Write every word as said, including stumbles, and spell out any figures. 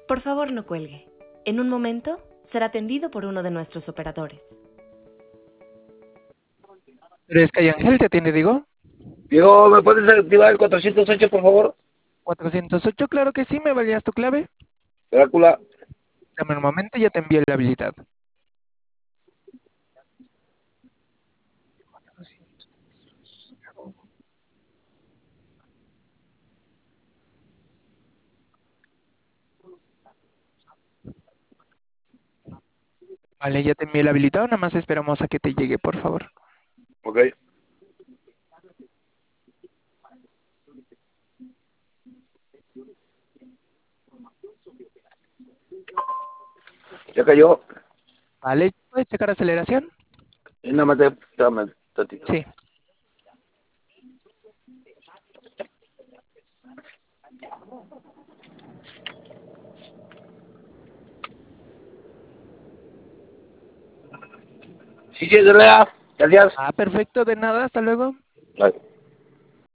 Por favor, no cuelgue. En un momento será atendido por uno de nuestros operadores. Pero es que hay Ángel, ¿te atiende, digo? Diego, ¿me puedes activar el cuatrocientos ocho, por favor? cuatrocientos ocho, claro que sí, ¿me valías tu clave? Drácula. Dame un momento, ya te envío el habilitado. Vale, ya te envié el habilitado, nada más esperamos a que te llegue, por favor. Ok. Ya cayó. Vale, ¿puedes checar aceleración? Y nada más te, dame un tantito. Sí. Sí, sí, Andrea. Gracias. Ah, perfecto, de nada, hasta luego. Bye.